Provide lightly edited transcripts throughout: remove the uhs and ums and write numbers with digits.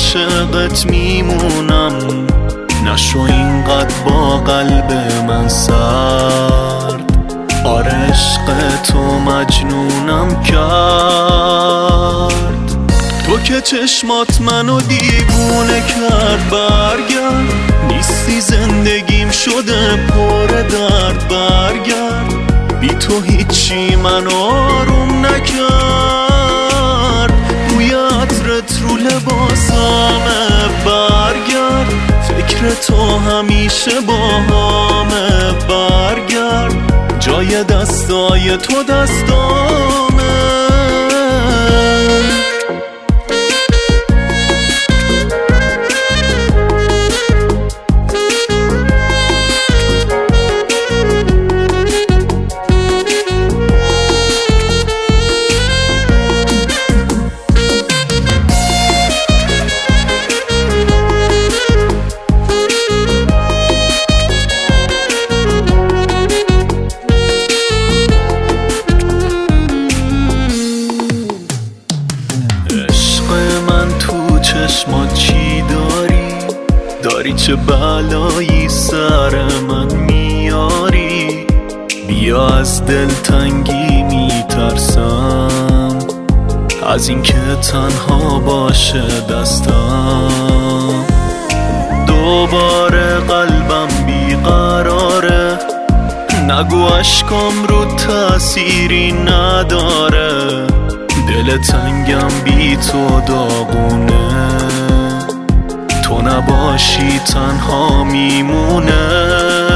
عاشقت میمونم، نشو اینقدر با قلب من سرد. آره عشق تو مجنونم کرد، تو که چشمات منو دیوونه کرد. برگرد، نیستی زندگیم شده پر درد. برگرد، بی تو هیچی من آروم نکرد. بوی عطرت رو لباسامه. برگرد، فکر تو همیشه باهامه. برگرد، جای دستای تو دستامه. چشمات چی داری چه بلایی سر من میاری. بیا از دلتنگی میترسم، از اینکه تنها باشه دستم. دوباره قلبم بیقراره، نگو اشکام رو تأثیری نداره. دل تنگم بی تو داغونه، تو نباشی تنها میمونه.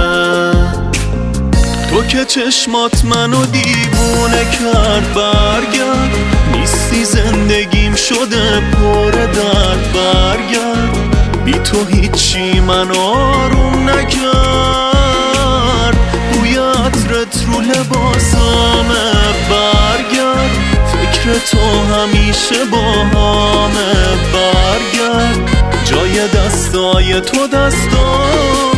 تو که چشمات منو دیوونه کرد. برگرد، نیستی زندگیم شده پر درد. برگرد، بی تو هیچی من آروم نکرد. بوی عطرت رو لباسامه. برگرد، فکر تو همیشه باهامه. برگرد، جای دستای تو دستامه.